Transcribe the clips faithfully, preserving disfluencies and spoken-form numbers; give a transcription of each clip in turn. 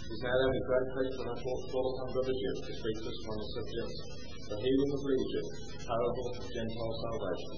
He's now having great faith when I call upon Brother Jim to speak to us on the subject, the healing of Legion, parable of Gentile salvation.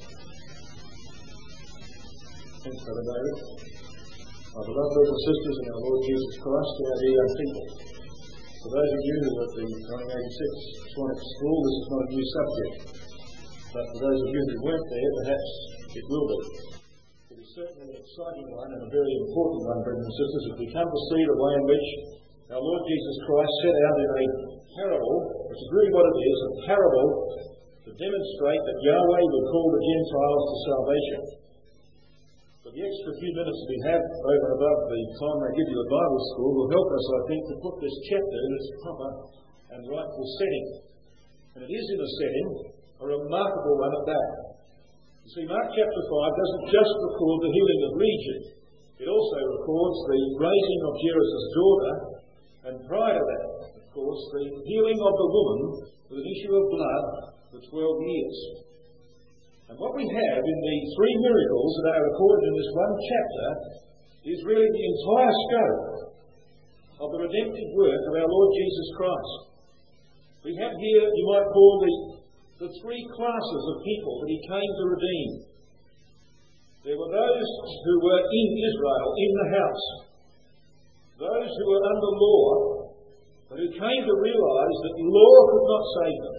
Thanks, Brother David. My beloved brothers and sisters in our Lord Jesus Christ, our dear young people. For those of you who are at the nineteen eighty-six Swanwick School, this is not a new subject. But for those of you who weren't there, perhaps it will be. It is certainly an exciting one and a very important one, brothers and sisters, as we come to see the way in which our Lord Jesus Christ set out in a parable, which is really what it is, a parable to demonstrate that Yahweh would call the Gentiles to salvation. But the extra few minutes we have over and above the time they give you at Bible school will help us, I think, to put this chapter in its proper and rightful setting. And it is in a setting, a remarkable one at that. You see, Mark chapter five doesn't just record the healing of Legion. It also records the raising of Jairus' daughter, and prior to that, of course, the healing of the woman with an issue of blood for twelve years. And what we have in the three miracles that are recorded in this one chapter is really the entire scope of the redemptive work of our Lord Jesus Christ. We have here, you might call the, the three classes of people that he came to redeem. There were those who were in Israel, in the house. Those who were under law, but who came to realise that law could not save them.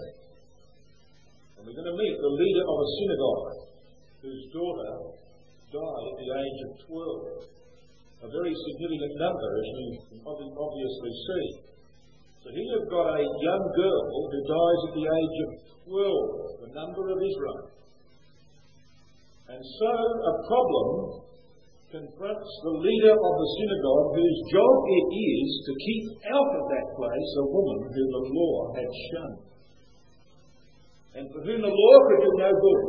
And we're going to meet the leader of a synagogue whose daughter died at the age of twelve. A very significant number, as you can obviously see. So here you've got a young girl who dies at the age of twelve, the number of Israel. And so a problem confronts the leader of the synagogue, whose job it is to keep out of that place a woman whom the law had shunned, and for whom the law could do no good.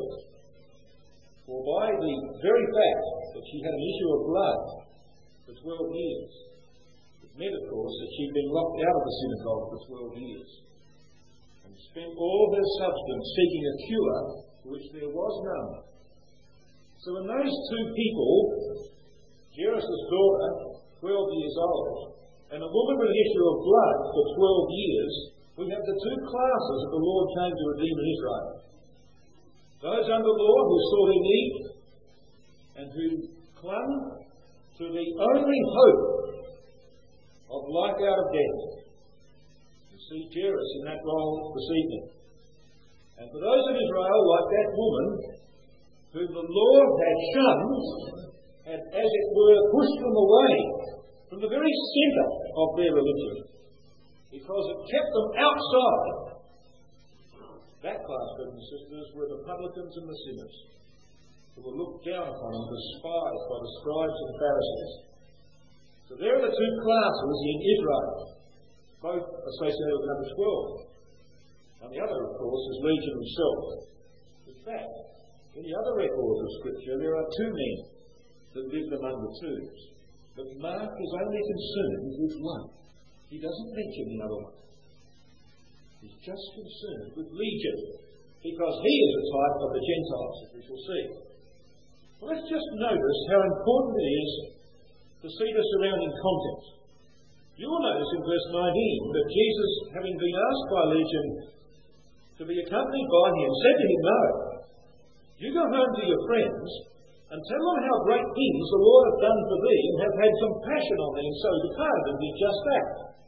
For by the very fact that she had an issue of blood for twelve years, it meant, of course, that she'd been locked out of the synagogue for twelve years, and spent all her substance seeking a cure for which there was none. So in those two people, Jairus' daughter, twelve years old, and a woman with an issue of blood for twelve years, we have the two classes that the Lord came to redeem in Israel. Those under law who saw their need and who clung to the only hope of life out of death. You see Jairus in that role this evening. And for those of Israel, like that woman, whom the Lord had shunned, had, as it were, pushed them away from the very centre of their religion, because it kept them outside. That class, brothers and sisters, were the publicans and the sinners, who were looked down upon and despised by the scribes and Pharisees. So there are the two classes in Israel, both associated with number twelve. And the other, of course, is Legion himself. In fact, in the other records of Scripture, there are two men that lived among the tombs. But Mark is only concerned with one. He doesn't mention the other one. He's just concerned with Legion, because he is a type of the Gentiles, as we shall see. Well, let's just notice how important it is to see the surrounding context. You will notice in verse nineteen that Jesus, having been asked by Legion to be accompanied by him, said to him, "No, you go home to your friends and tell them how great things the Lord hath done for thee, and have had compassion on thee." And so he departed and did just that.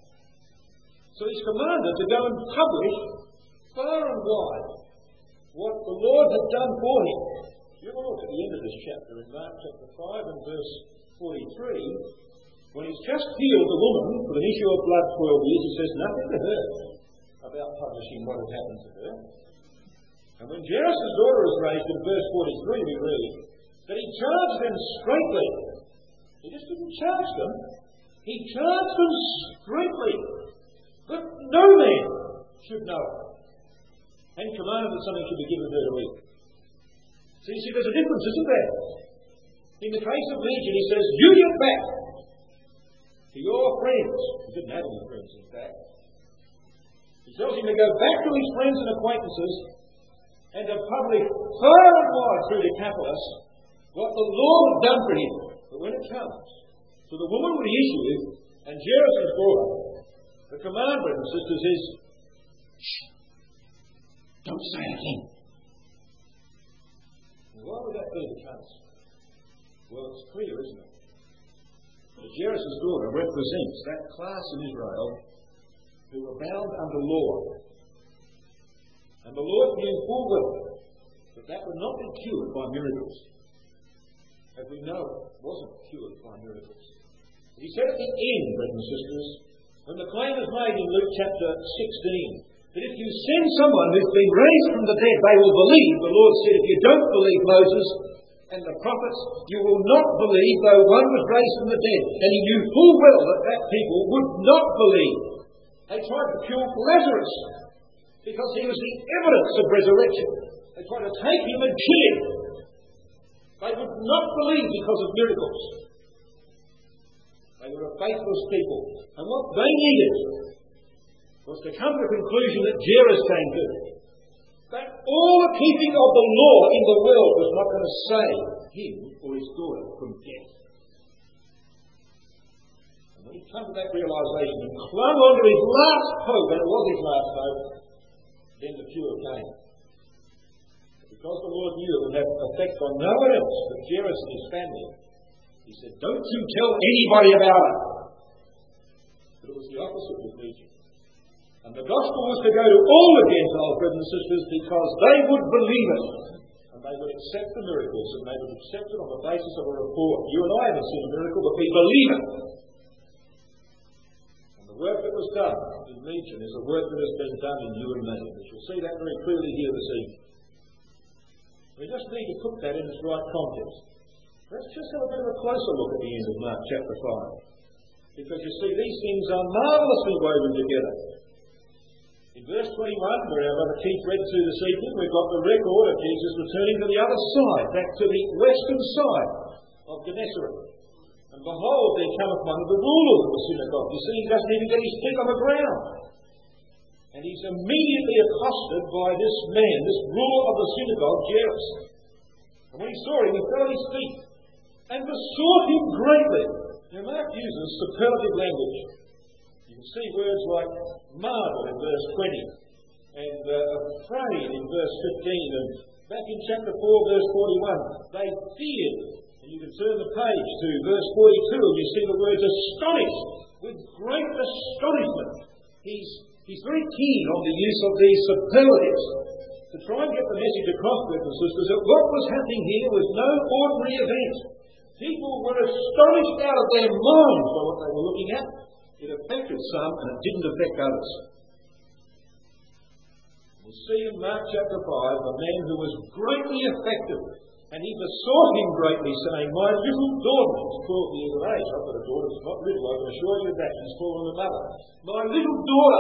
So he's commanded to go and publish far and wide what the Lord had done for him. You will look at the end of this chapter in Mark chapter five and verse forty-three, when he's just healed the woman with an issue of blood twelve years, he says nothing to her about publishing what had happened to her. And when Jairus' daughter is raised in verse forty-three, we read that he charged them straitly. He just didn't charge them. He charged them straitly that no man should know it, and commanded that something should be given her to eat. So you see, there's a difference, isn't there? In the case of Legion, he says, "You get back to your friends." He didn't have any friends, in fact. He tells him to go back to his friends and acquaintances and to publish far and wide through Decapolis what the Lord had done for him. But when it comes to the woman with the issue and Jairus' daughter, The command, brothers and sisters, is, shh, don't say anything. Why would that be the case? Well, it's clear, isn't it? That Jairus' daughter represents that class in Israel who were bound under law. And the Lord knew full well that that would not be cured by miracles. As we know, it wasn't cured by miracles. He said at the end, brothers and sisters, when the claim is made in Luke chapter sixteen, that if you send someone who's been raised from the dead, they will believe. The Lord said, if you don't believe Moses and the prophets, you will not believe though one was raised from the dead. And he knew full well that that people would not believe. They tried to kill Lazarus because he was the evidence of resurrection. They tried to take him and kill him. They would not believe because of miracles. They were a faithless people. And what they needed was to come to the conclusion that Jairus came to. That all the keeping of the law in the world was not going to save him or his daughter from death. And when he came to that realisation and clung on to his last hope, and it was his last hope, then the cure came. Because the Lord knew it would have effect on no one else but Jairus and his family, he said, don't you tell anybody about it. But it was the opposite with Legion. And the gospel was to go to all the Gentiles, brothers and sisters, because they would believe it. And they would accept the miracles, and they would accept it on the basis of a report. You and I haven't seen a miracle, but we believe it. And the work that was done in Legion is a work that has been done in you and me. We shall see that very clearly here this evening. We just need to put that in its right context. Let's just have a bit of a closer look at the end of Mark chapter five. Because you see, these things are marvellously woven together. In verse twenty-one, where our brother Keith read to this evening, we've got the record of Jesus returning to the other side, back to the western side of Gennesaret. And behold, there cometh one of the rulers of the synagogue. You see, he doesn't even get his feet on the ground. And he's immediately accosted by this man, this ruler of the synagogue, Jairus. And when he saw him, he fell at his feet and besought him greatly. Now, Mark uses superlative language. You can see words like marvel in verse twenty, and uh, afraid in verse fifteen, and back in chapter four, verse forty-one, they feared. And you can turn the page to verse forty-two, and you see the words astonished, with great astonishment. He's He's very keen on the use of these superlatives to try and get the message across, brothers and sisters, that what was happening here was no ordinary event. People were astonished out of their minds by what they were looking at. It affected some and it didn't affect others. We see in Mark chapter five a man who was greatly affected, and he besought him greatly, saying, my little daughter, she's twelve years of age. I've got a daughter that's not little, I can assure you of that. She's fallen a mother. My little daughter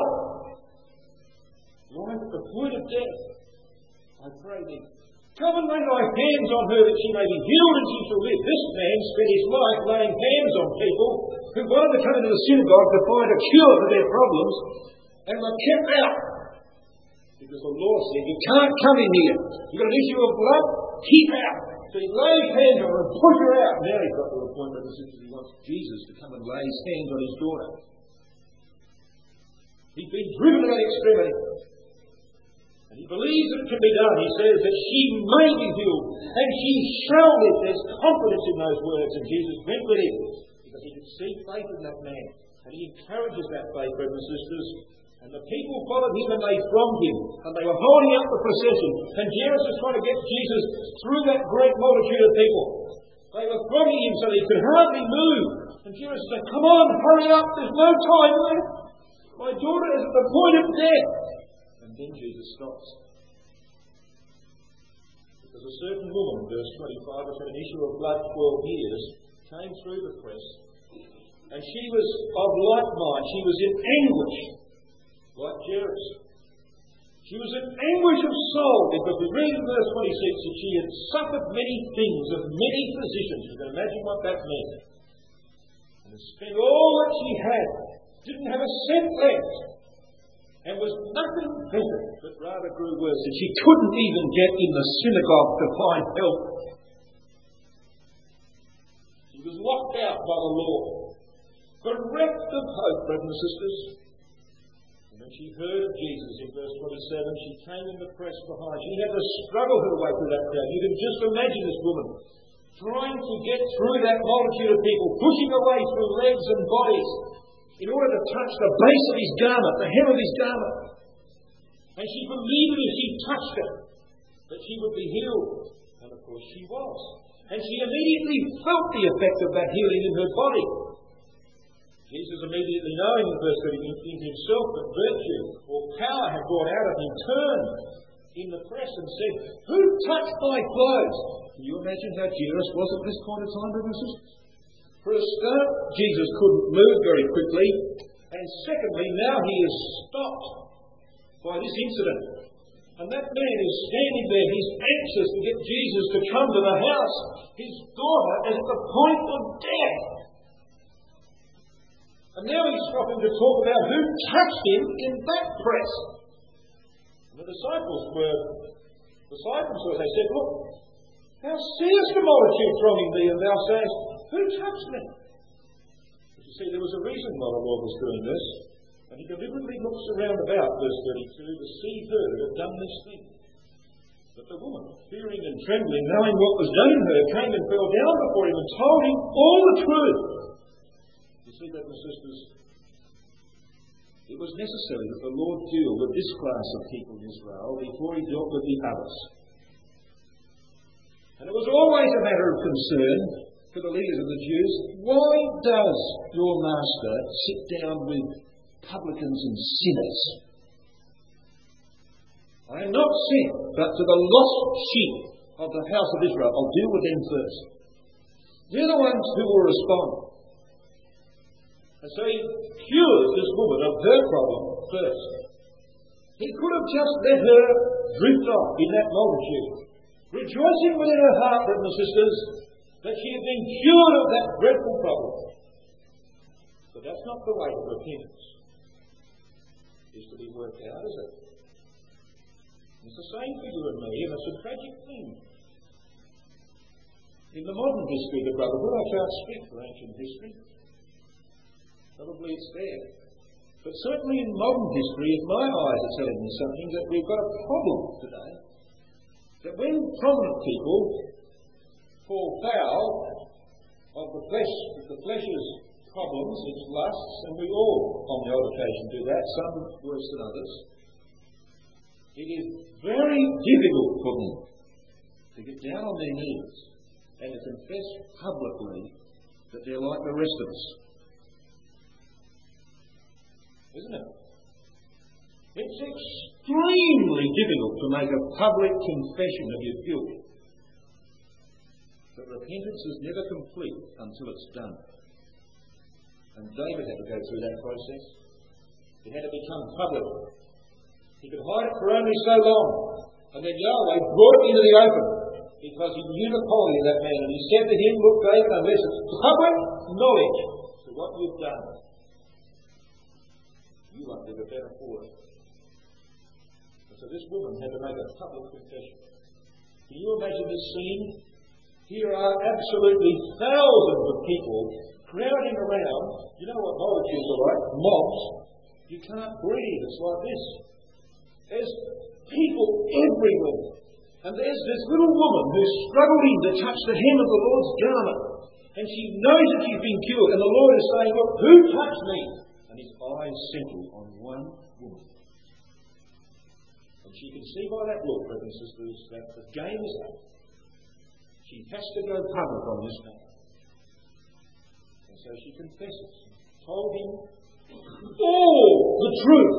lies at the point of death. I pray thee, come and lay thy hands on her that she may be healed and she shall live. This man spent his life laying hands on people who wanted to come into the synagogue to find a cure for their problems, and were kept out. Because the law said, you can't come in here. You've got an issue of blood, keep out. So he laid hands on her and put her out. Now he's got to the point where he wants Jesus to come and lay his hands on his daughter. He's been driven to that extremity. And he believes that it can be done. He says that she may be healed and she shall live. There's confidence in those words, and Jesus went with him because he could see faith in that man. And he encourages that faith, brothers and sisters. And the people followed him and they thronged him, and they were holding up the procession. And Jairus was trying to get Jesus through that great multitude of people. They were thronging him so that he could hardly move. And Jairus said, come on, hurry up, there's no time left. My daughter is at the point of death. And then Jesus stops. Because a certain woman, verse twenty-five, who had an issue of blood twelve years, came through the press, and she was of like mind. She was in anguish, like Jairus. She was in anguish of soul, because we read in verse twenty-six that she had suffered many things of many physicians. You can imagine what that meant. And had spent all that she had, didn't have a cent left, and was nothing better, but rather grew worse. And she couldn't even get in the synagogue to find help. She was locked out by the law, bereft of hope, brothers and sisters. When she heard of Jesus in verse twenty-seven, she came in the press behind. She had to struggle her way through that crowd. You can just imagine this woman trying to get through that multitude of people, pushing her way through legs and bodies in order to touch the base of his garment, the hem of his garment. And she believed if she touched it, that she would be healed. And of course she was. And she immediately felt the effect of that healing in her body. Jesus, immediately knowing in verse thirty in himself that virtue or power had gone out of him, turned in the press and said, "Who touched my clothes?" Can you imagine how Jairus was at this point of time, brothers and sisters? For a start, Jesus couldn't move very quickly. And secondly, now he is stopped by this incident. And that man is standing there. He's anxious to get Jesus to come to the house. His daughter is at the point of death. And now he's stopping to talk about who touched him in that press. And the disciples were, disciples were, they said, "Look, thou seest the multitude thronging thee, and thou sayest, who touched me?" But you see, there was a reason why the Lord was doing this. And he deliberately looks around about, verse thirty-two, to see her that had done this thing. But the woman, fearing and trembling, knowing what was done in her, came and fell down before him and told him all the truth. You see, brothers and sisters, it was necessary that the Lord deal with this class of people in Israel before he dealt with the others. And it was always a matter of concern for the leaders of the Jews. Why does your master sit down with publicans and sinners? I am not sent but to the lost sheep of the house of Israel. I'll deal with them first. They're the ones who will respond. And so he cures this woman of her problem first. He could have just let her drift off in that multitude, rejoicing within her heart, brothers and sisters, that she had been cured of that dreadful problem. But that's not the way of repentance is to be worked out, is it? It's the same for you and me, and it's a tragic thing. In the modern history of the brotherhood, I can't speak for ancient history. Probably it's there. But certainly in modern history, if my eyes are telling me something, that we've got a problem today. That when prominent people fall foul of the flesh, the flesh's problems, its lusts, and we all on the odd occasion do that, some worse than others, it is very difficult for them to get down on their knees and to confess publicly that they're like the rest of us. Isn't it? It's extremely difficult to make a public confession of your guilt. But repentance is never complete until it's done. And David had to go through that process. It had to become public. He could hide it for only so long. And then Yahweh brought it into the open because he knew the quality of that man. And he said to him, "Look, David, unless it's public knowledge to what you've done, you won't live a better for it." And so this woman had to make a public confession. Can you imagine this scene? Here are absolutely thousands of people crowding around. You know what multitudes are like? Mobs. You can't breathe. It's like this. There's people everywhere. And there's this little woman who's struggling to touch the hem of the Lord's garment. And she knows that she's been cured. And the Lord is saying, "Look, who touched me?" And his eyes settle on one woman. And she can see by that look, brothers and sisters, that the game is up. She has to go public on this matter. And so she confesses, told him all the truth.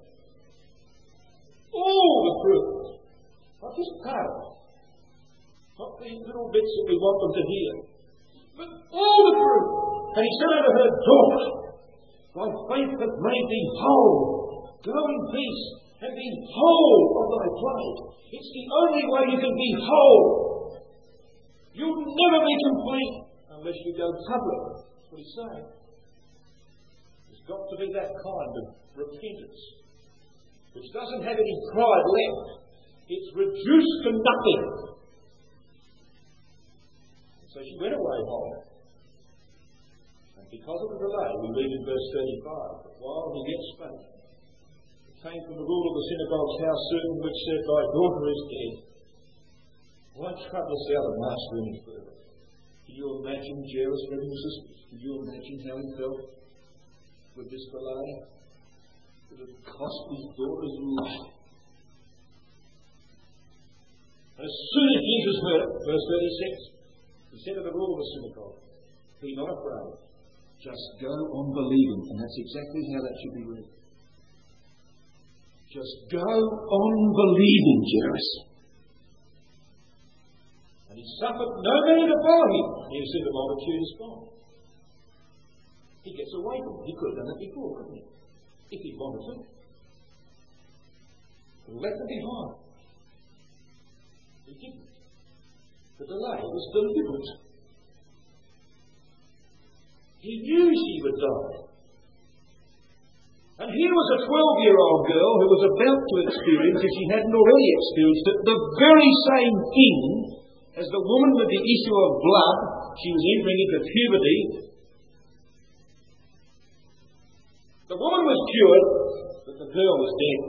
All the truth. Not just part of it. Not the little bits that we want them to hear. But all the truth. And he said unto her, "Daughter, thy faith hath made thee whole. Go in peace and be whole of thy plague." It's the only way you can be whole. You'll never be complete unless you go public. That's what he's saying. There's got to be that kind of repentance which doesn't have any pride left. It's reduced to nothing. And so she went away whole. And because of the delay, we read in verse thirty-five, that while he yet spake, came from the ruler of the synagogue's house, certain which said, Thy daughter is dead. Why trouble us out of Master any further? Can you imagine Jairus, brothers and sisters? Can you imagine how he felt with this delay? It had cost his daughter's life. As soon as Jesus heard it, verse thirty-six, he said to the ruler of the synagogue, Be not afraid, just go on believing. And that's exactly how that should be read. Just go on believing, Jairus. And he suffered no man to follow him. And he said the multitude is gone. He gets away from it. He could have done it before, couldn't he? If he wanted to. He left them behind. He didn't. The delay was deliberate. He knew she would die. And here was a twelve-year-old girl who was about to experience, if she hadn't already experienced it, the very same thing as the woman with the issue of blood. She was entering into puberty. The woman was cured, but the girl was dead.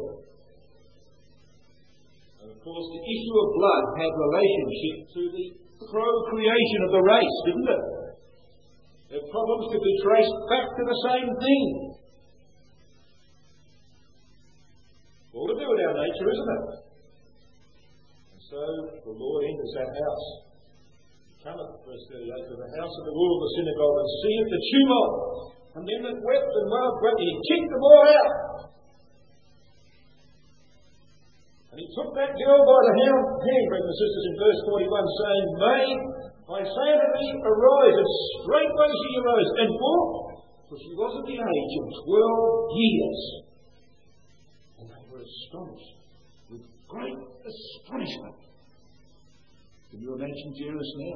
And of course, the issue of blood had relationship to the procreation of the race, didn't it? Their problems could be traced back to the same thing. All to do with our nature, isn't it? And so the Lord enters that house. He cometh, verse thirty-eight, to the house of the ruler of the synagogue, and seeth the tumult, and them that wept and wailed wept, and he kicked them all out. And he took that girl by the hand, brothers and sisters, in verse forty-one, saying, Maid, I say unto thee, arise, and straightway she arose, and walked, for she was of the age of twelve years. And they were astonished, with great astonishment. Can you imagine Jairus now?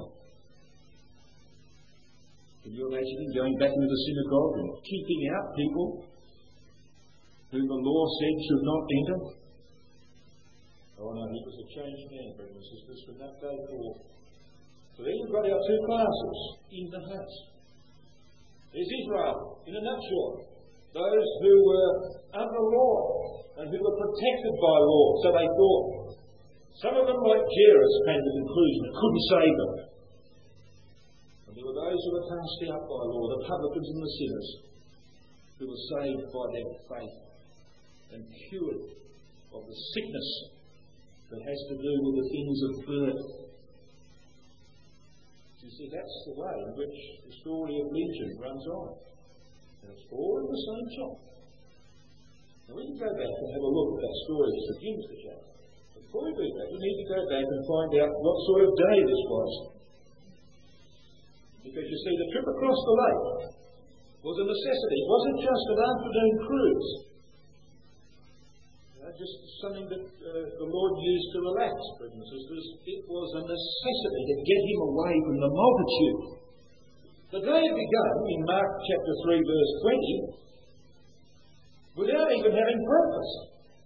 Can you imagine him going back into the synagogue and kicking out people whom the law said should not enter? Oh no, he was a changed man, brothers and sisters, from that day forward. So then you've got our two classes in the house. There's Israel, in a nutshell. Those who were under law and who were protected by law, so they thought. Some of them, like Jairus, came to the conclusion it couldn't save them. And there were those who were cast out by law, the publicans and the sinners, who were saved by their faith and cured of the sickness that has to do with the things of birth. You see, that's the way in which the story of Legion runs on. And it's all in the same chapter. Now we can go back and have a look at that story as it begins the chapter. Before we do that, we need to go back and find out what sort of day this was. Because you see, the trip across the lake was a necessity. It wasn't just an afternoon cruise. You know, just something that uh, the Lord used to relax, brothers and sisters. It was a necessity to get him away from the multitude. The day had begun in Mark chapter three, verse twenty, without even having breakfast.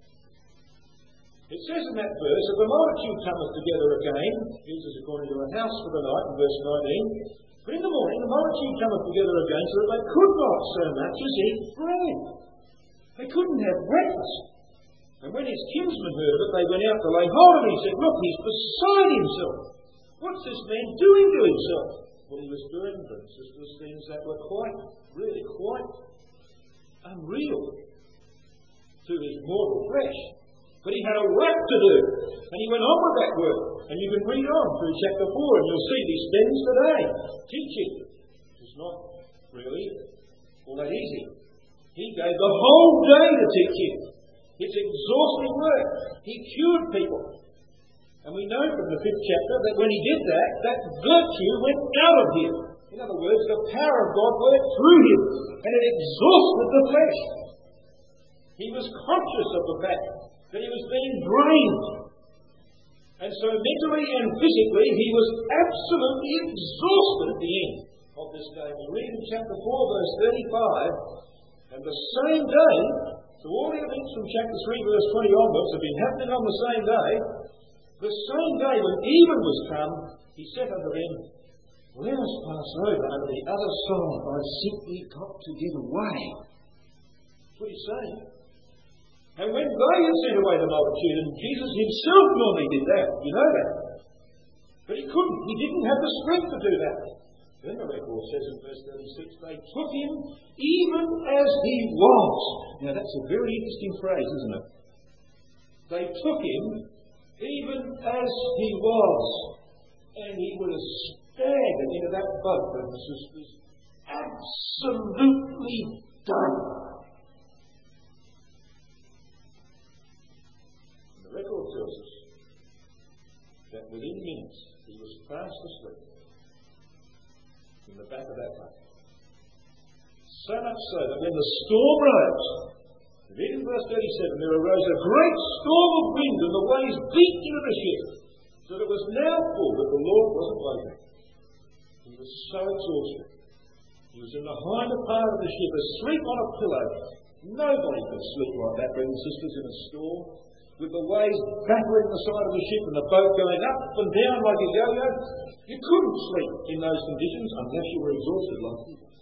It says in that verse, if the multitude cometh together again, Jesus according to a house for the night, in verse nineteen, but in the morning the multitude cometh together again, so that they could not so much as eat bread. They couldn't have breakfast. And when his kinsmen heard of it, they went out to lay hold of him and said, Look, he's beside himself. What's this man doing to himself? Well, he was doing, brothers and sisters, things that were quite, really quite unreal to his mortal flesh. But he had a work to do. And he went on with that work. And you can read on through chapter four and you'll see he spends the day teaching. It's not really all that easy. He gave the whole day to teaching. It's exhausting work. He cured people. And we know from the fifth chapter that when he did that, that virtue went out of him. In other words, the power of God worked through him. And it exhausted the flesh. He was conscious of the fact that he was being drained. And so mentally and physically he was absolutely exhausted at the end of this day. We read in chapter four, verse thirty-five, and the same day, so all the events from chapter three, verse twenty onwards have been happening on the same day. The same day when even was come, he said unto them, Let us pass over unto the other side. I've simply got to get away. That's what he's saying. And when they had sent away the multitude, and Jesus himself normally did that, you know that. But he couldn't. He didn't have the strength to do that. Then the record says in verse thirty-six, they took him even as he was. Now that's a very interesting phrase, isn't it? They took him even as he was. And he was staggered into that boat, brothers and sisters, absolutely done. And the record tells us that within minutes he was fast asleep in the back of that boat. So much so that when the storm rose, read in verse thirty-seven, there arose a great storm of wind and the waves beat into the ship, so that it was now full that the Lord wasn't waiting. He was so exhausted. He was in the hinder part of the ship, asleep on a pillow. Nobody could sleep like that, brothers and sisters, in a storm, with the waves battering the side of the ship and the boat going up and down like a yo-yo. You couldn't sleep in those conditions unless you were exhausted like he was.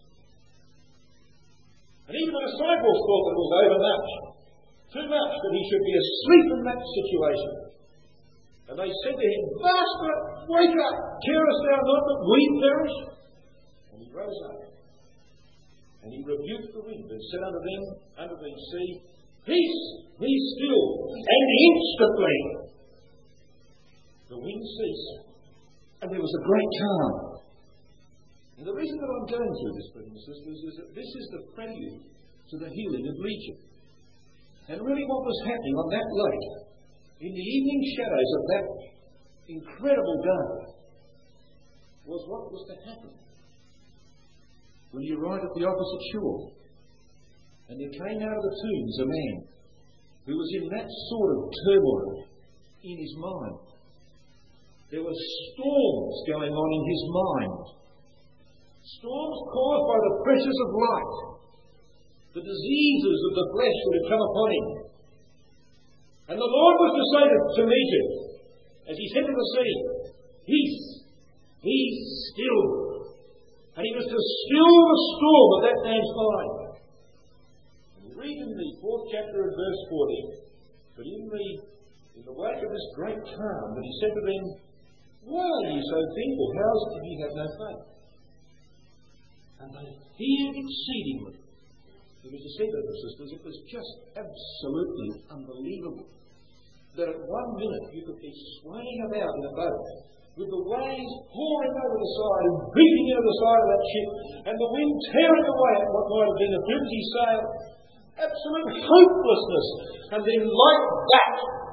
And even the disciples thought that it was overmuch, too much, that he should be asleep in that situation. And they said to him, Master, wake up, carest thou not that we perish? And he rose up, and he rebuked the wind and said unto them, unto the sea, Peace, be still. And instantly the wind ceased, and there was a great calm. And the reason that I'm going through this, brothers and sisters, is that this is the prelude to the healing of Legion. And really what was happening on that lake, in the evening shadows of that incredible day, was what was to happen when you arrived at the opposite shore. And there came out of the tombs a man who was in that sort of turmoil in his mind. There were storms going on in his mind. Storms caused by the pressures of life. The diseases of the flesh would have come upon him. And the Lord was to say to, to Legion, as he said to the sea, Peace, be still. And he was to still the storm of that man's mind. And we read in the fourth chapter of verse forty, but in the, in the wake of this great calm, that he said to them, Why are you so feeble? How is it that you have no faith? And they feared exceedingly. It was to say, brothers and sisters, it was just absolutely unbelievable that at one minute you could be swaying about in a boat with the waves pouring over the side and beating into the side of that ship and the wind tearing away at what might have been a flimsy sail. Absolute hopelessness. And then like that,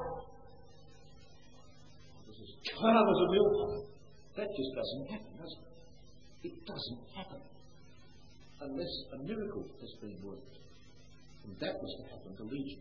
it was as calm as a millpond. That just doesn't happen, does it? It doesn't happen unless a miracle has been worked. And that was to happen to Legion.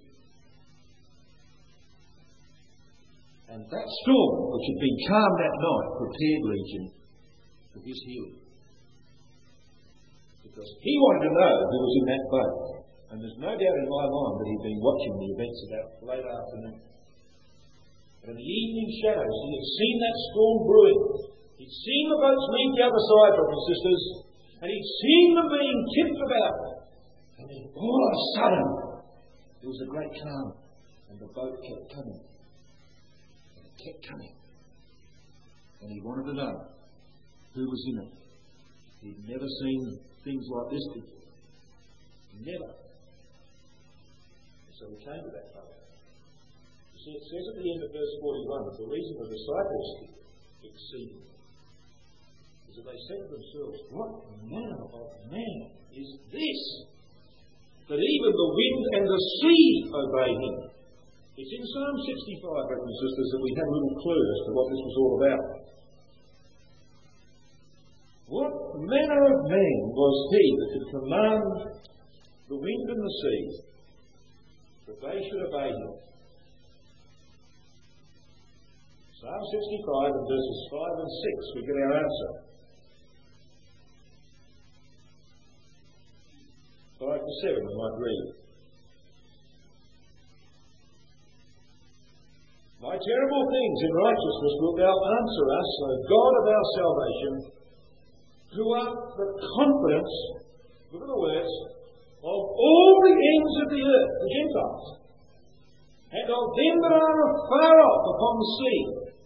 And that storm, which had been calm that night, prepared Legion for his healing. Because he wanted to know who was in that boat. And there's no doubt in my mind that he'd been watching the events of that late afternoon. And in the evening shadows, he had seen that storm brewing. He'd seen the boats leave the other side, brothers and sisters. And he'd seen them being tipped about. And then all of a sudden, there was a great calm. And the boat kept coming. And it kept coming. And he wanted to know who was in it. He'd never seen things like this before. Never. So we came to that boat. You see, it says at the end of verse forty-one that the reason the disciples exceeded is that they said to themselves, What manner of man is this, that even the wind and the sea obey him? It's in Psalm sixty-five, brothers and sisters, that we have a little clue as to what this was all about. What manner of man was he that could command the wind and the sea, that they should obey him? Psalm sixty-five and verses five and six, we get our answer. five to seven, we might read. By terrible things in righteousness wilt thou answer us, O God of our salvation, who art the confidence, look at the words, of all the ends of the earth, the Gentiles. and of them that are afar off upon the sea,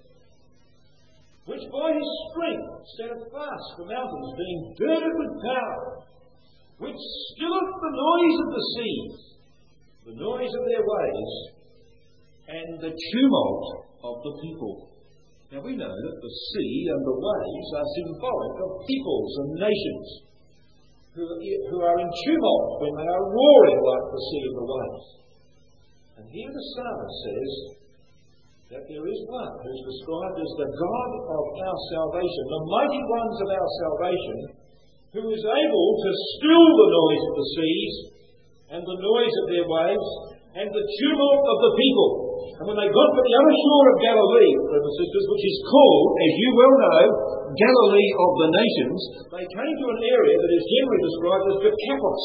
which by his strength setteth fast the mountains, being girded with power, which stilleth the noise of the seas, the noise of their waves, and the tumult of the people. Now we know that the sea and the waves are symbolic of peoples and nations who, who are in tumult when they are roaring like the sea and the waves. And here the psalmist says that there is one who is described as the God of our salvation, the mighty ones of our salvation, who is able to still the noise of the seas and the noise of their waves and the tumult of the people. And when they got to the other shore of Galilee, brothers and sisters, which is called, as you well know, Galilee of the nations, they came to an area that is generally described as Decapolis.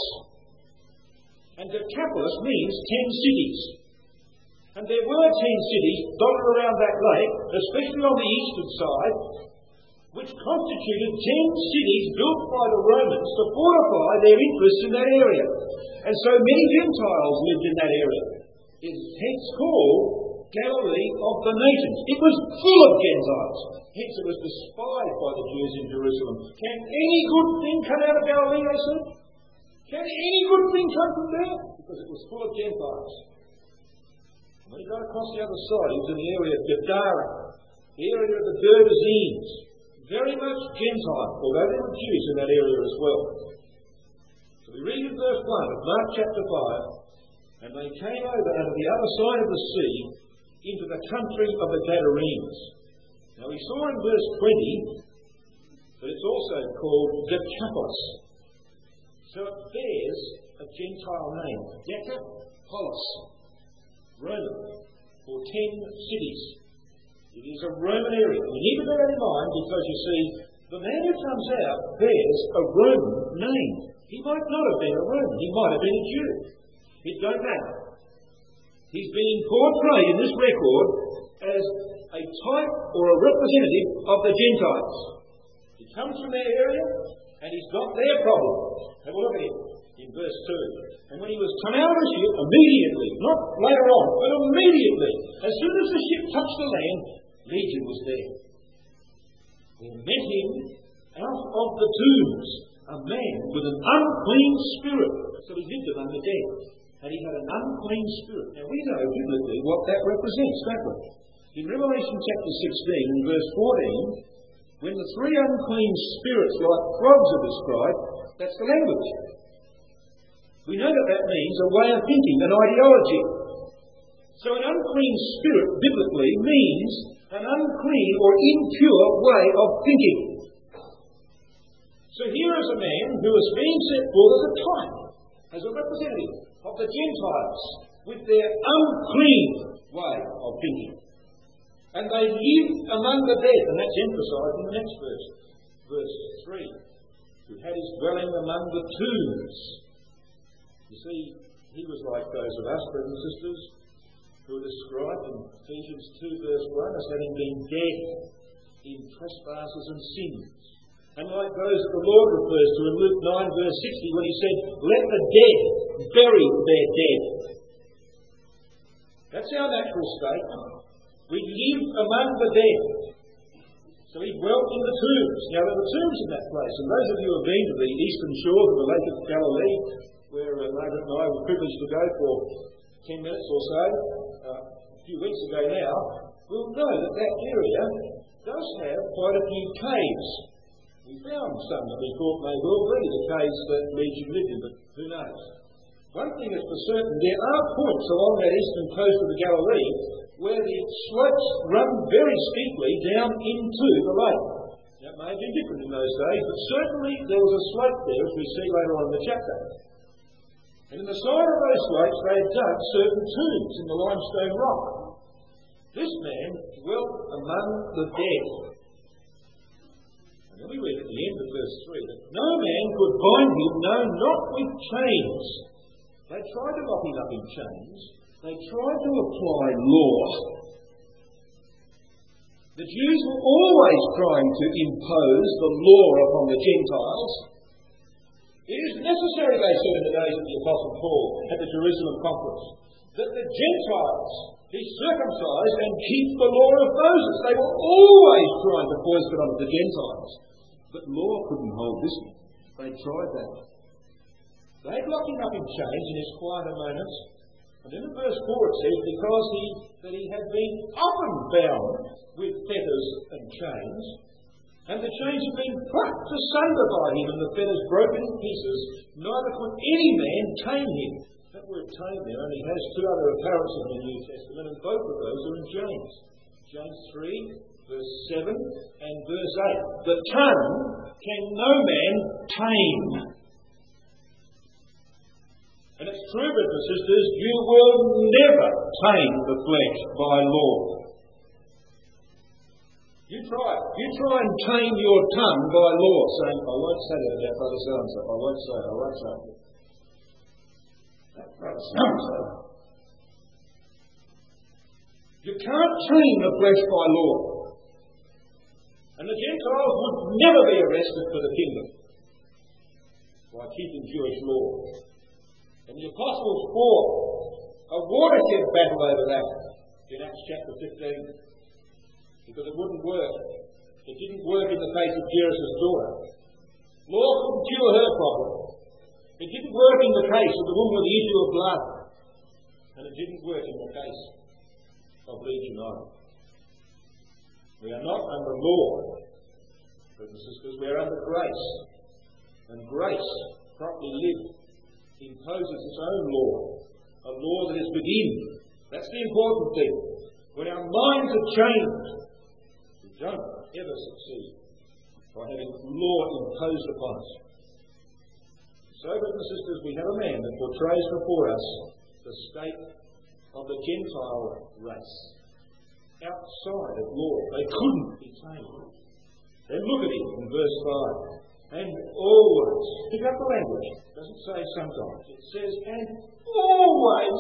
And Decapolis means ten cities. And there were ten cities dotted around that lake, especially on the eastern side, which constituted ten cities built by the Romans to fortify their interests in that area. And so many Gentiles lived in that area. It's hence called Galilee of the nations. It was full of Gentiles. Hence it was despised by the Jews in Jerusalem. Can any good thing come out of Galilee, they said? Can any good thing come from there? Because it was full of Gentiles. When you go across the other side, he was in the area of Gadara, the area of the Gergesenes, very much Gentile, although there were Jews in that area as well. So we read in verse one of Mark chapter five, and they came over under the other side of the sea into the country of the Gadarenes. Now we saw in verse twenty that it's also called Decapolis. So it bears a Gentile name, Decapolis. Roman, or ten cities. It is a Roman area. We need to bear that in mind because, you see, the man who comes out bears a Roman name. He might not have been a Roman. He might have been a Jew. It don't matter. He's being portrayed in this record as a type or a representative of the Gentiles. He comes from their area and he's got their problem. Have a look at him in verse two. And when he was come out of the ship, immediately, not later on, but immediately, as soon as the ship touched the land, Legion was there. We met him out of the tombs, a man with an unclean spirit. So he lived among the dead, and he had an unclean spirit. Now we know biblically what that represents, don't we? In Revelation chapter sixteen, and verse fourteen, when the three unclean spirits like frogs are described, that's the language. We know that that means a way of thinking, an ideology. So an unclean spirit, biblically, means an unclean or impure way of thinking. So here is a man who is being set forth as a type, as a representative of the Gentiles, with their unclean way of thinking. And they live among the dead, and that's emphasised in the next verse, verse three, who had his dwelling among the tombs. You see, he was like those of us, brothers and sisters, who are described in Ephesians two verse one as having been dead in trespasses and sins. And like those that the Lord refers to in Luke nine verse sixty when he said, let the dead bury their dead. That's our natural state. We live among the dead. So he dwelt in the tombs. Now there were tombs in that place, and those of you who have been to the eastern shores of the Lake of Galilee, where uh, Margaret and I were privileged to go for ten minutes or so, uh, a few weeks ago now, will know that that area does have quite a few caves. We found some that we thought may well be the caves that Legion lived in, but who knows? One thing is for certain, there are points along that eastern coast of the Galilee where the slopes run very steeply down into the lake. That may have been different in those days, but certainly there was a slope there, as we see later on in the chapter. And in the side of those slopes they had dug certain tombs in the limestone rock. This man dwelt among the dead. And then we read at the end of verse three that no man could bind him, no, not with chains. They tried to lock him up in chains. They tried to apply law. The Jews were always trying to impose the law upon the Gentiles. It is necessary, they said in the days of the Apostle Paul at the Jerusalem conference, that the Gentiles be circumcised and keep the law of Moses. They were always trying to foist it onto the Gentiles. But law couldn't hold this one. They tried that. They'd lock him up in chains in his quieter moments. And then in verse four it says, because he, that he had been often bound with fetters and chains, and the chains had been plucked asunder by him, and the fetters broken in pieces, neither could any man tame him. That word tame there only has two other occurrences in the New Testament, and both of those are in James. James three, verse seven, and verse eight. The tongue can no man tame. And it's true, brothers and sisters, you will never tame the flesh by law. You try it. You try and tame your tongue by law, saying, I won't say that about brother so-and-so. I won't say it. I won't say it. That brother so-and-so. You can't tame the flesh by law. And the Gentiles would never be arrested for the kingdom by keeping Jewish law. And the apostles fought a watershed battle over that in Acts chapter fifteen. Because it wouldn't work. It didn't work in the case of Jairus' daughter. Law couldn't cure her problem. It didn't work in the case of the woman with the issue of blood. And it didn't work in the case of Legion either. We are not under law, brothers and sisters. We are under grace. And grace, properly lived, imposes its own law. A law that is within. That's the important thing. When our minds are changed, we don't ever succeed by having law imposed upon us. So, brothers and sisters, we have a man that portrays before us the state of the Gentile race. Outside of law, they couldn't be tamed. Then look at him in verse five. And always, pick up the language. It doesn't say sometimes. It says, and always,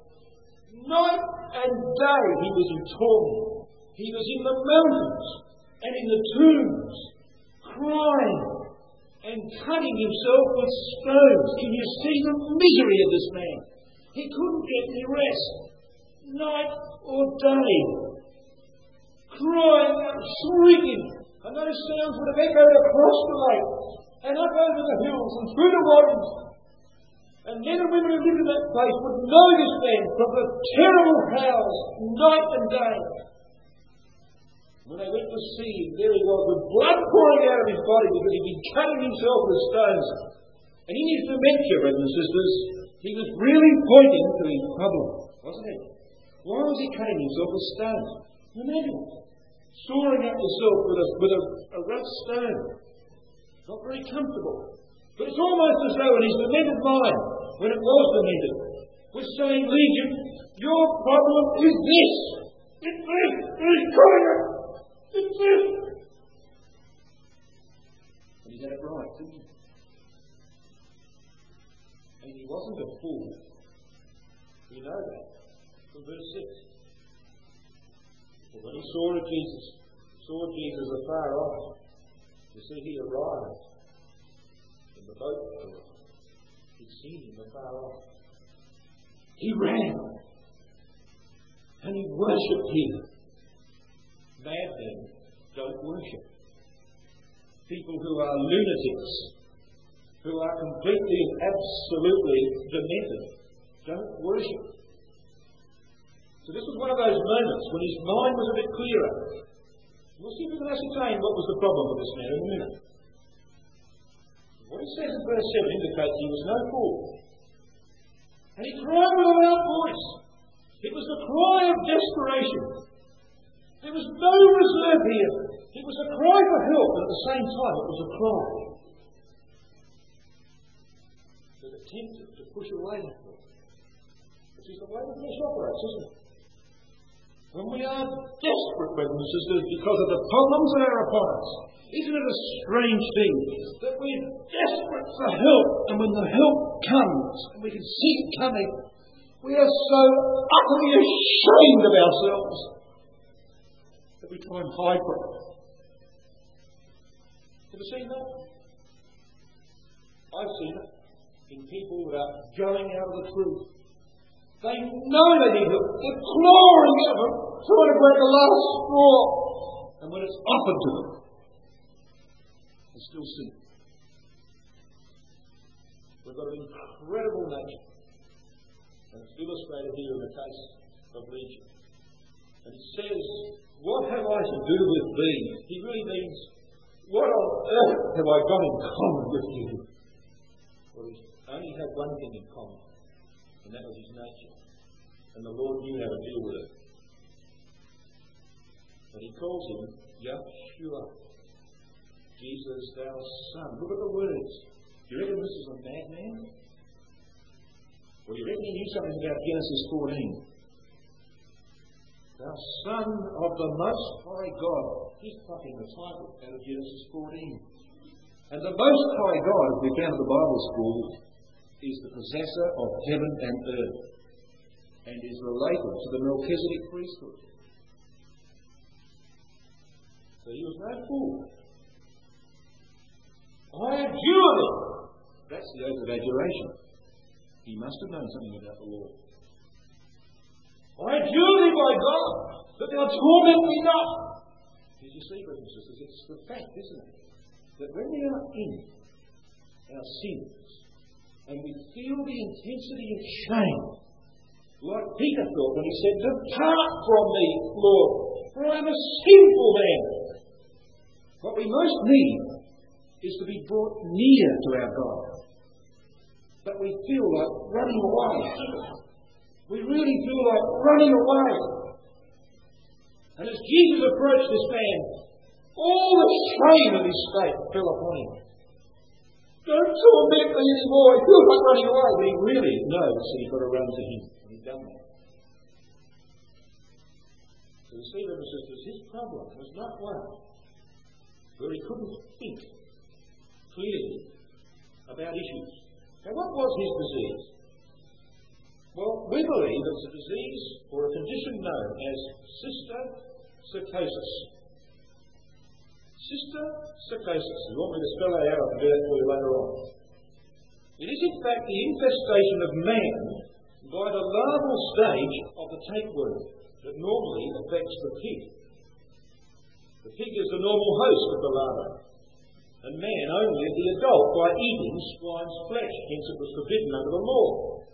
night and day, he was in torment. He was in the mountains and in the tombs, crying and cutting himself with stones. Can you see the misery of this man? He couldn't get any rest, night or day. Crying out, shrieking. And those sounds would have echoed across the lake and up over the hills and through the waters. And men and women who lived in that place would know this man from the terrible howls night and day. When they went to see him, there he was with blood pouring out of his body because he'd been cutting himself with stones. And in his dementia, brothers and sisters, he was really pointing to his problem, wasn't he? Why was he cutting himself with stones? Imagine it. Soaring up yourself with a, with a, a rough stone. Not very comfortable. But it's almost as though in his demented mind, when it was demented, was saying, Legion, your problem is this. It's this. It's coming up. It's this. And he had it right, didn't he? And he wasn't a fool. We know that from verse six. But when he saw Jesus, saw Jesus afar off, you see, he arrived in the boat. He'd seen him afar off. He ran and he worshipped him. Madmen don't worship. People who are lunatics, who are completely and absolutely demented, don't worship. So this was one of those moments when his mind was a bit clearer. We'll see if we can ascertain what was the problem with this man in a minute. What he says in verse seven indicates he was no fool. And he cried with a loud voice. It was the cry of desperation. There was no reserve here. It was a cry for help, but at the same time it was a cry that attempted to push away that help. Which is the way the flesh operates, isn't it? When we are desperate, brothers and sisters, because of the problems that are upon us, isn't it a strange thing that we're desperate for help, and when the help comes, and we can see it coming, we are so utterly ashamed of ourselves that we try and hide from it. Have you seen that? I've seen it in people that are going out of the truth. They know they need it. They're clawing at them, trying to break the last straw. And when it's offered to them, they still sin. We've got an incredible nature. And it's illustrated here in the case of Legion. And it says, what have I to do with thee? He really means, what on earth have I got in common with you? Well, he only had one thing in common, and that was his nature. And the Lord knew how to deal with it. But he calls him Yeshua, Jesus, thou Son. Look at the words. Do you reckon this is a madman? Or do you reckon he knew something about Genesis fourteen? Thou Son of the Most High God. He's plucking the title out of Genesis fourteen. And the Most High God, as we found at the Bible school, is the possessor of heaven and earth, and is related to the Melchizedek priesthood. So he was no fool. I adjure thee. That's the oath of adjuration. He must have known something about the law. I adjure thee by God that thou torment me not. Did you see, brothers and sisters? It's the fact, isn't it? That when we are in our sins and we feel the intensity of shame, like Peter felt when he said, depart from me, Lord, for I am a sinful man. What we most need is to be brought near to our God. But we feel like running away. We really feel like running away. And as Jesus approached this man, all the shame of his state fell upon him. Don't torment me anymore. He feels like running away. But he really knows that he's got to run to him. And he's done that. So you see, brothers and sisters, his problem was not one where he couldn't think clearly about issues. Now, what was his disease? Well, we believe it's a disease or a condition known as cysticercosis. Cysticercosis. You want me to spell that out? I can do that for you later on. It is in fact the infestation of man by the larval stage of the tapeworm that normally affects the pig. The pig is the normal host of the larva, and man only the adult by eating swine's flesh, hence it was forbidden under the law.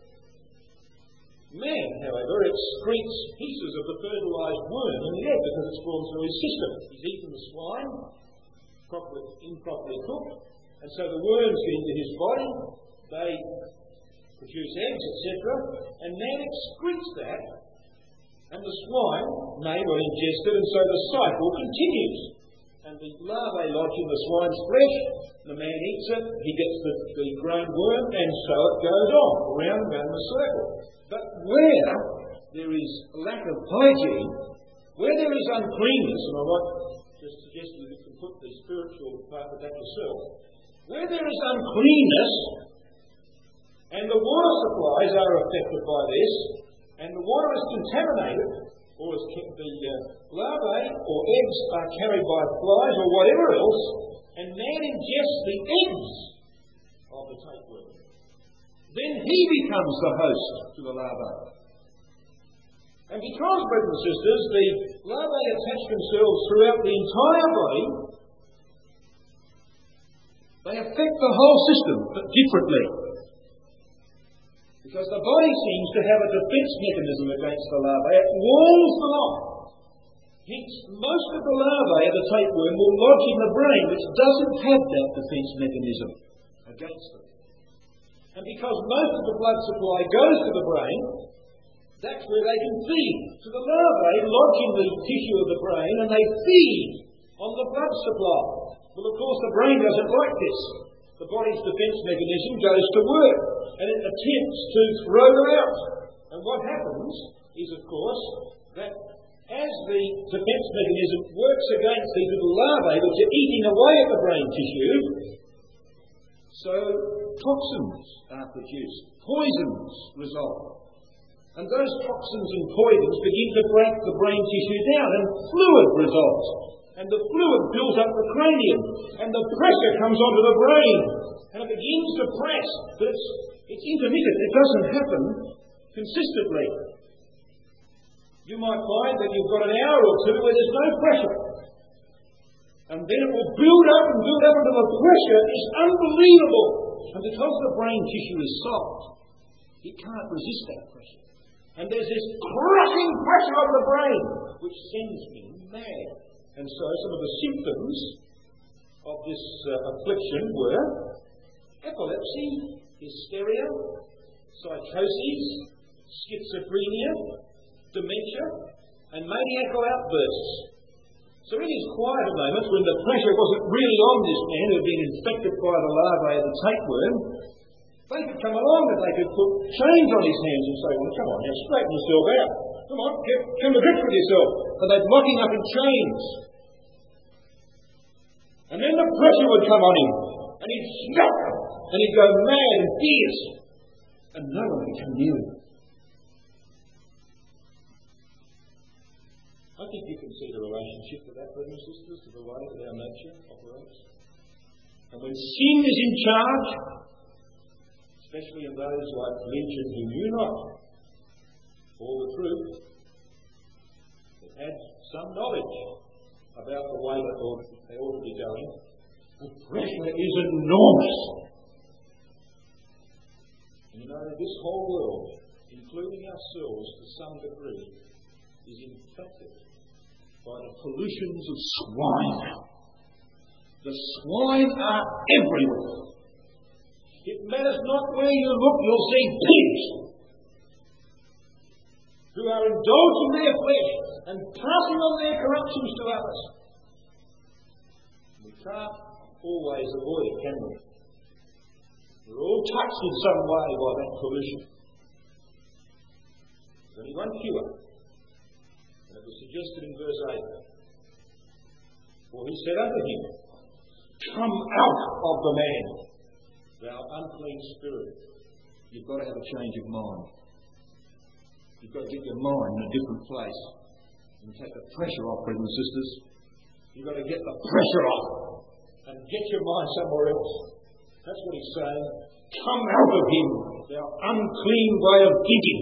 Man, however, excretes pieces of the fertilised worm in the egg because it's gone through his system. He's eaten the swine, properly, improperly cooked, and so the worms get into his body, they produce eggs, et cetera, and man excretes that, and the swine may well ingest it, and so the cycle continues. And the larvae lodge in the swine's flesh, the man eats it, he gets the, the grown worm, and so it goes on, round and round the circle. But where there is lack of hygiene, where there is uncleanness, and I might just suggest that you can put the spiritual part of that yourself, where there is uncleanness, and the water supplies are affected by this, and the water is contaminated, or is kept, the uh, larvae or eggs are carried by flies or whatever else, and man ingests the eggs of the tapeworm, then he becomes the host to the larvae. And because, brothers and sisters, the larvae attach themselves throughout the entire body, they affect the whole system, but differently. Because the body seems to have a defence mechanism against the larvae. It walls them off. Hence, most of the larvae of the tapeworm will lodge in the brain, which doesn't have that defence mechanism against them. And because most of the blood supply goes to the brain, that's where they can feed. So the larvae lodge in the tissue of the brain and they feed on the blood supply. Well, of course, the brain doesn't like this. The body's defence mechanism goes to work and it attempts to throw them out. And what happens is, of course, that as the defence mechanism works against these little larvae which are eating away at the brain tissue, so toxins are produced, poisons result. And those toxins and poisons begin to break the brain tissue down and fluid results. and the fluid builds up the cranium, and the pressure comes onto the brain, and it begins to press, but it's, it's intermittent. It doesn't happen consistently. You might find that you've got an hour or two where there's no pressure, and then it will build up and build up until the pressure is unbelievable, and because the brain tissue is soft, it can't resist that pressure. And there's this crushing pressure on the brain, which sends me mad. And so some of the symptoms of this uh, affliction were epilepsy, hysteria, psychosis, schizophrenia, dementia, and maniacal outbursts. So in his quieter moments, when the pressure wasn't really on this man who had been infected by the larvae of the tapeworm, they could come along and they could put chains on his hands and say, well, come on, now straighten yourself out. Come on, get, come to grips with yourself. And they'd lock him up in chains. And then the pressure would come on him, and he'd snap, and he'd go mad and fierce, and no one would come near him. I think you can see the relationship to that, brothers and sisters, to the way that our nature operates. And when sin is in charge, especially in those like Legion who knew not all the truth, but had some knowledge about the way that they ought to be going, the pressure is enormous. And you know, this whole world, including ourselves to some degree, is infected by the pollutions of swine. The swine are everywhere. It matters not where you look, you'll see pigs who are indulging their flesh and passing on their corruptions to others. We can't always avoid it, can we? We're all touched in some way by that pollution. There's only one cure, and it was suggested in verse eight. For he said unto him, come out of the man, thou unclean spirit. You've got to have a change of mind. You've got to get your mind in a different place and take the pressure off, brothers and sisters. You've got to get the pressure off and get your mind somewhere else. That's what he's saying. Come out of him, thou unclean way of thinking.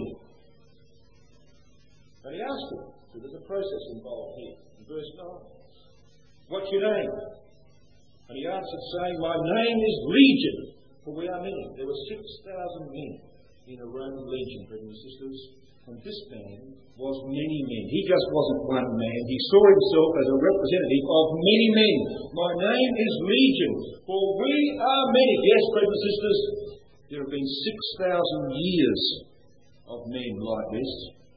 And he asked him, so there's a process involved here. In verse nine, what's your name? And he answered, saying, my name is Legion, for we are many. There were six thousand men in a Roman legion, brothers and sisters. And this man was many men. He just wasn't one man. He saw himself as a representative of many men. My name is Legion, for we are many. Yes, brothers and sisters, there have been six thousand years of men like this.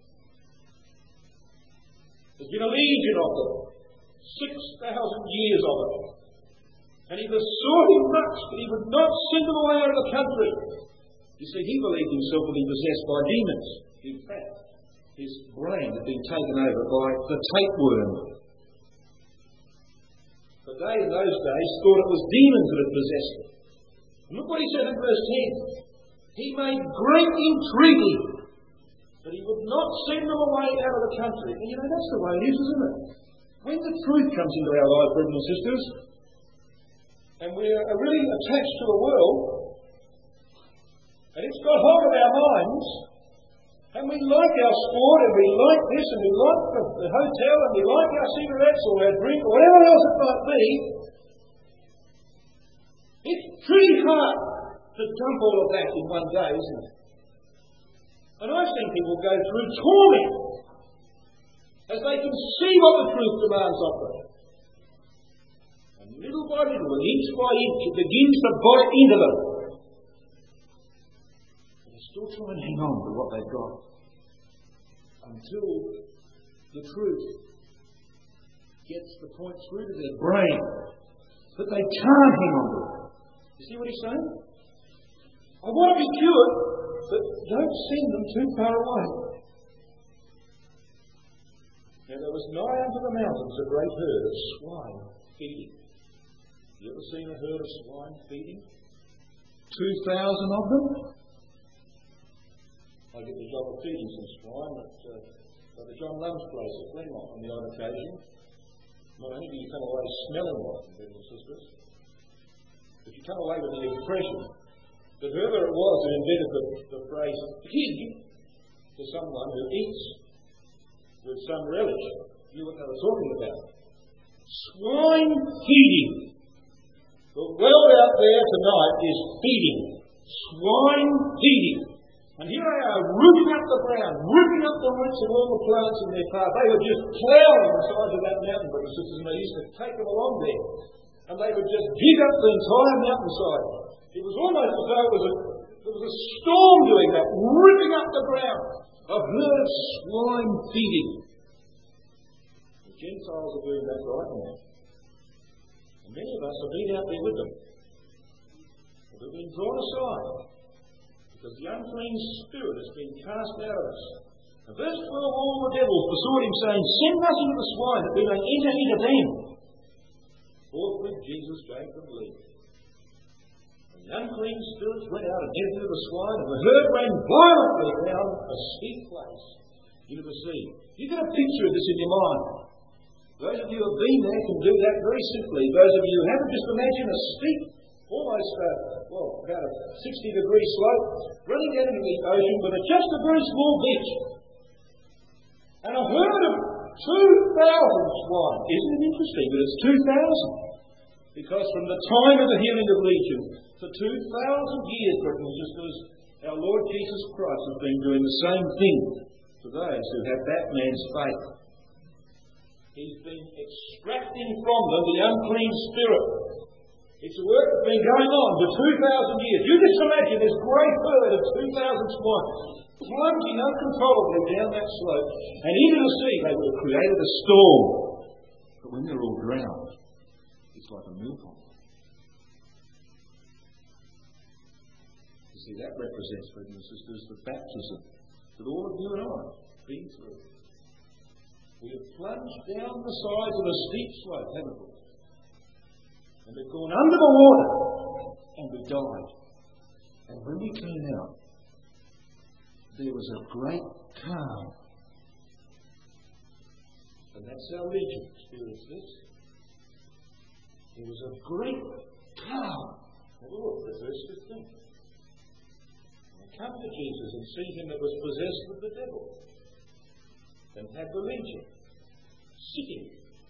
There's been a legion of them. Six thousand years of it. And he besought him much that he would not send them away out of the country. You see, he believed himself to be possessed by demons. In fact, his brain had been taken over by the tapeworm. But they in those days thought it was demons that had possessed him. And look what he said in verse ten. He made great entreaty that he would not send them away out of the country. And you know, that's the way it is, isn't it? When the truth comes into our lives, brothers and sisters, and we are really attached to the world, and it's got hold of our minds, and we like our sport, and we like this, and we like the, the hotel, and we like our cigarettes, or our drink, or whatever else it might be, it's pretty hard to dump all of that in one day, isn't it? And I've seen people go through torment as they can see what the truth demands of them. And little by little, and inch by inch, it begins to bite into them. But they still try and hang on to what they've got until the truth gets the point through to their brain that they can't hang on to it. You see what he's saying? I want to be cured, but don't send them too far away. Now there was nigh unto the mountains a great herd of swine feeding. You ever seen a herd of swine feeding? Two thousand of them? I get the job of feeding some swine at uh, the John Lum's place at Glenmont on the odd occasion. Not only do you come away smelling like them, brothers and sisters, but you come away with the impression that whoever it was that invented the, the phrase pig to someone who eats with some relish knew what they were talking about. Swine feeding. The world out there tonight is feeding. Swine feeding. And here they are, rooting up the ground, ripping up the roots of all the plants in their path. They were just ploughing the sides of that mountain, brothers and sisters, and they used to take them along there. And they would just dig up the entire mountainside. It was almost as though it was a, it was a storm doing that, ripping up the ground. A herd of swine feeding. The Gentiles are doing that right now. And many of us have been out there with them. But we've been drawn aside. Because the unclean spirit has been cast out of us. And verse twelve, all the devils besought him, saying, send us into the swine, that we may enter into them. Forthwith Jesus gave them leave. And the unclean spirits went out and entered into the swine, and the herd ran violently down a steep place into the sea. You get a picture of this in your mind. Those of you who have been there can do that very simply. Those of you who haven't, just imagine a steep, almost, uh, well, about a sixty degree slope, running down into the ocean with a, just a very small beach. And a herd of two thousand swine. Isn't it interesting that it's two thousand? Because from the time of the healing of Legion for two thousand years, brothers and sisters, our Lord Jesus Christ has been doing the same thing to those who have that man's faith. He's been extracting from them the unclean spirit. It's a work that's been going on for two thousand years. You just imagine this great herd of two thousand swine plunging uncontrollably down that slope and into the sea. They would have created a storm. But when they're all drowned, it's like a millpond. You see, that represents, brothers and sisters, the baptism that all of you and I have been through. We have plunged down the sides of a steep slope, haven't we? And we've gone under the water, and we died. And when we came out, there was a great calm. And that's how Legion experienced this. There was a great calm. Have a look at verse fifteen. And come to Jesus and see him that was possessed with the devil, and had the Legion sitting.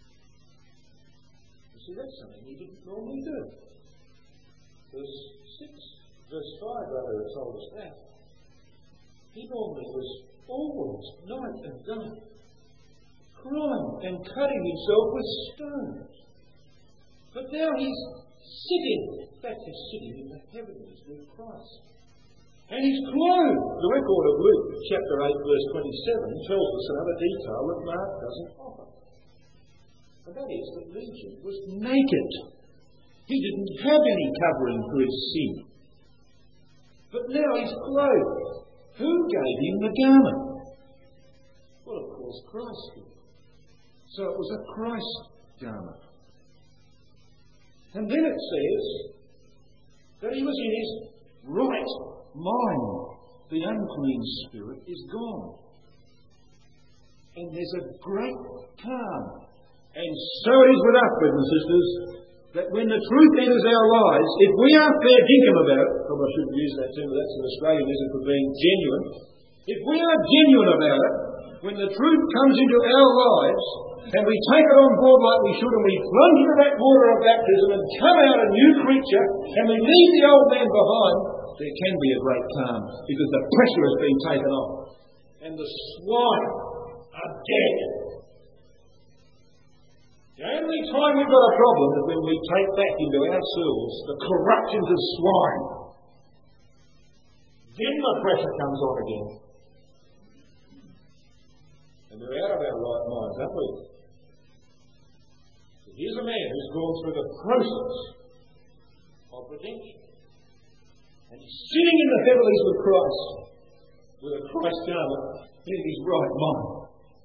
You see, that's something he didn't normally do. Verse six, verse five rather told us that. He normally was always, night and day, crying and cutting himself with stones. But now he's sitting, in fact he's sitting in the heavens with Christ. And he's clothed. The record of Luke chapter eight verse twenty-seven tells us another detail that Mark doesn't offer. And that is that Legion was naked. He didn't have any covering for his sin. But now he's clothed. Who gave him the garment? Well, of course, Christ did. So it was a Christ garment. And then it says that he was in his right mind. The unclean spirit is gone. And there's a great calm. And so it is with us, brothers and sisters, that when the truth enters our lives, if we are fair dinkum about it, probably I shouldn't use that term, but that's an Australianism for being genuine. If we are genuine about it, when the truth comes into our lives, and we take it on board like we should, and we plunge into that water of baptism and come out a new creature, and we leave the old man behind, there can be a great calm, because the pressure has been taken off. And the swine are dead. The only time we've got a problem is when we take back into ourselves the corruptions of swine. Then the pressure comes on again. And we're out of our right minds, aren't we? So here's a man who's gone through the process of redemption. And he's sitting in the heavens with Christ, with a Christ garment in his right mind.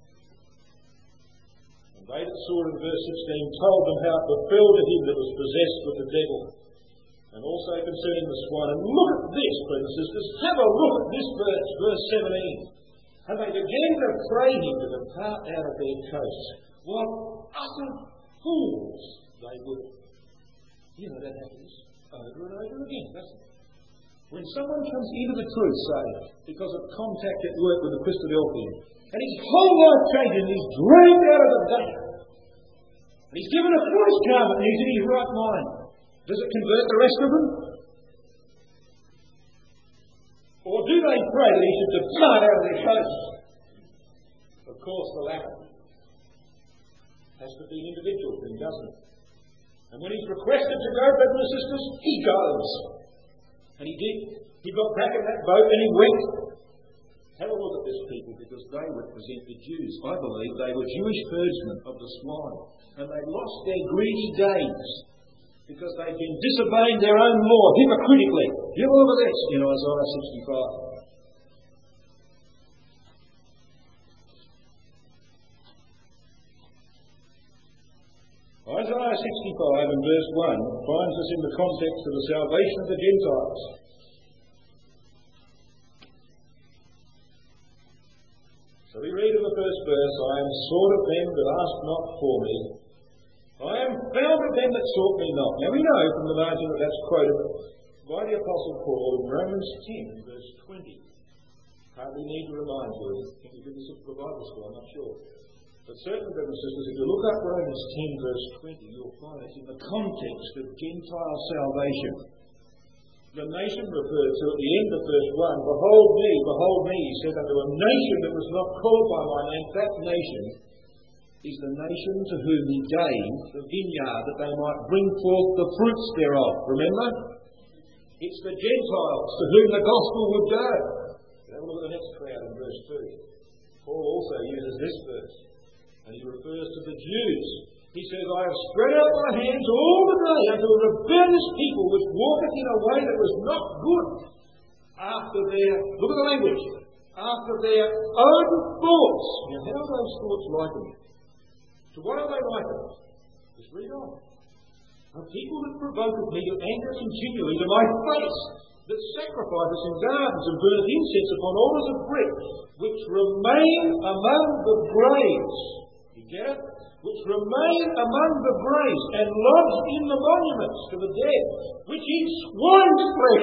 They that saw in verse sixteen told them how it befell to him that was possessed with the devil, and also concerning the swine. And look at this, brothers and sisters. Have a look at this verse, verse seventeen. And they began to pray him to depart out of their coasts. What utter fools they were. You know that happens over and over again, doesn't it? When someone comes into the truth, say, because of contact at work with a Christadelphian, and his whole life changes, and he's dragged out of the gutter, and he's given a Christ garment, and he's in his right mind, does it convert the rest of them? Or do they pray that he should depart out of their coast? Of course, the latter. Has to be an individual thing, doesn't it? And when he's requested to go, brothers and sisters, he goes. And he did. He got back in that boat and he went. Have a look at this people, because they represent the Jews. I believe they were Jewish herdsmen of the swine. And they lost their greedy gains because they'd been disobeying their own law hypocritically. You have a look at this in Isaiah sixty-five. Isaiah sixty-five and verse one finds us in the context of the salvation of the Gentiles. So we read in the first verse, I am sought of them that ask not for me. I am found of them that sought me not. Now we know from the margin that that's quoted by the Apostle Paul in Romans ten, verse twenty. Hardly need to remind you. If you did this at the Bible school, I'm not sure. But certainly, brothers and sisters, if you look up Romans ten, verse twenty, you'll find it's in the context of Gentile salvation. The nation referred to at the end of verse one, behold me, behold me, he said unto a nation that was not called by my name. That nation is the nation to whom he gave the vineyard that they might bring forth the fruits thereof. Remember? It's the Gentiles to whom the gospel would go. Have a look at the next crowd in verse two. Paul also uses this verse. And he refers to the Jews. He says, I have spread out my hands all the day unto a rebellious people which walketh in a way that was not good, after their, look at the language, after their own thoughts. Now, how are those thoughts likened? To what are they likened? Just read on. A people that provoketh me to anger continually to my face, that sacrifices in gardens and burneth incense upon altars of brick, which remain among the graves. You get it? Which remain among the graves and lodge in the monuments to the dead, which eat swine's flesh,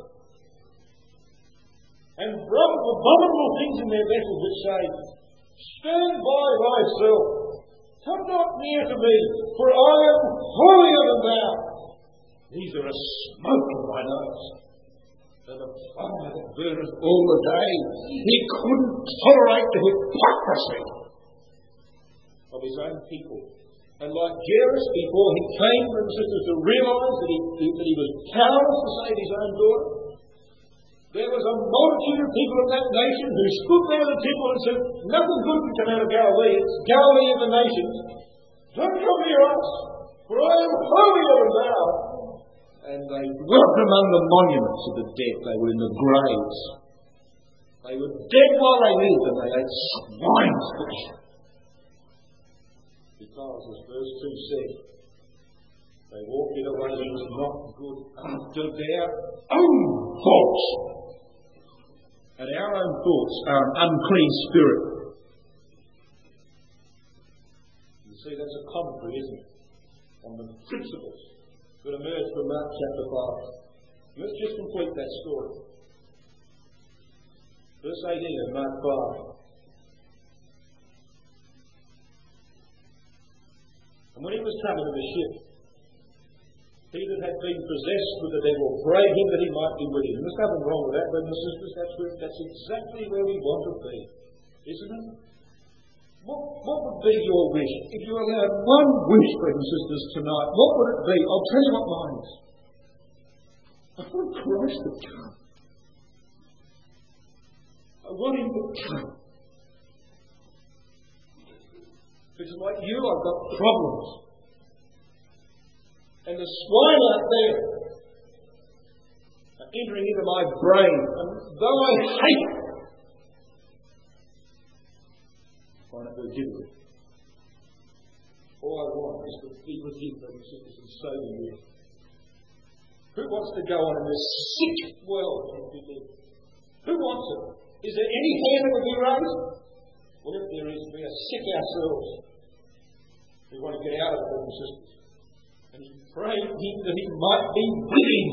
and broke abominable things in their vessels, which say, stand by thyself, come not near to me, for I am holier than thou. These are a smoke in my nose, and a fire that burneth all the day. He couldn't tolerate the hypocrisy of his own people. And like Jairus, before he came, brothers and sisters, to realise that he, that he was powerless to save his own daughter, there was a multitude of people in that nation who stood there in the temple and said, nothing good can come out of Galilee, it's Galilee of the nations. Don't come near us, for I am holier than thou. And they dwelt among the monuments of the dead. They were in the graves. They were dead while they lived, and they ate swine's flesh. Because, as verse two said, they walked in a way that was not good after their own thoughts. And our own thoughts are an unclean spirit. You see, that's a commentary, isn't it, on the principles that emerge from Mark chapter five. Let's just complete that story. Verse eighteen of Mark five. And when he was come into the ship, he that had been possessed with the devil prayed him that he might be with him. There's nothing wrong with that, brothers and sisters. That's, that's exactly where we want to be, isn't it? What, what would be your wish? If you allowed one wish, brothers and sisters, tonight, what would it be? I'll tell you what mine is. I want Christ to come. I want him to come. Because like you, I've got problems. And the swine out there are entering into my brain. And though I hate it, I find it very difficult. All I want is to be with you, brothers and sisters, and so do you. Who wants to go on in this sick world? Who wants it? Is there any hand that would be raised? Well, if there is, we are sick ourselves. He wanted to get out of it, brothers and sisters. And he prayed that he might be willing.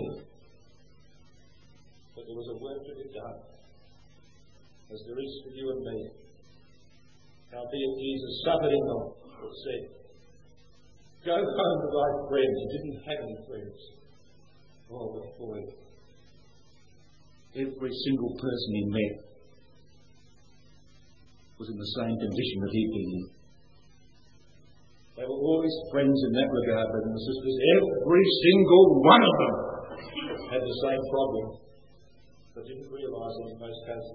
But there was a work to be done, as there is for you and me. Howbeit Jesus suffered him not, but said, go home to thy friends. He didn't have any friends. Oh, boy. Every single person he met was in the same condition that he'd been in. They were always friends in that regard, brothers and sisters. Every single one of them had the same problem, but didn't realise it in most cases.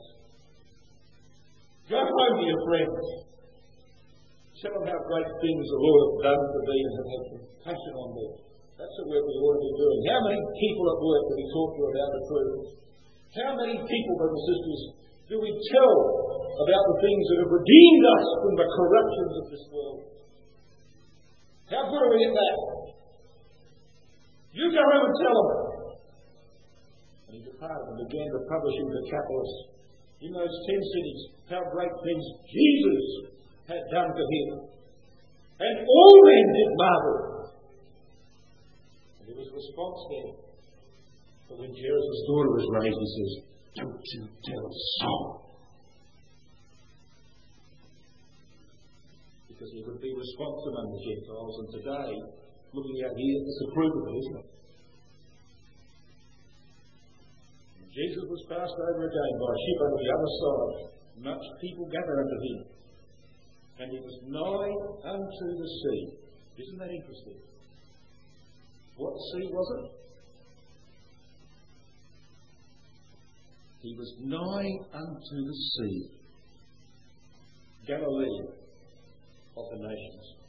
Go home to your friends. Tell them how great things the Lord has done for thee and have had compassion on them. That's the work we ought to be doing. How many people at work do we talk to about the truth? How many people, brothers and sisters, do we tell about the things that have redeemed us from the corruptions of this world? How good are we at that? You go home and tell them. And he departed and began to publish in the Decapolis, in those ten cities, how great things Jesus had done for him. And all men did marvel. And there was a response there. But when Jairus' daughter was raised, he says, don't you tell Saul. Because there would be response among the Gentiles, and today, looking out here, it's a proof of it, isn't it? When Jesus was passed over again by a ship on the other side, much people gathered unto him, and he was nigh unto the sea. Isn't that interesting? What sea was it? He was nigh unto the sea, Galilee of the nations.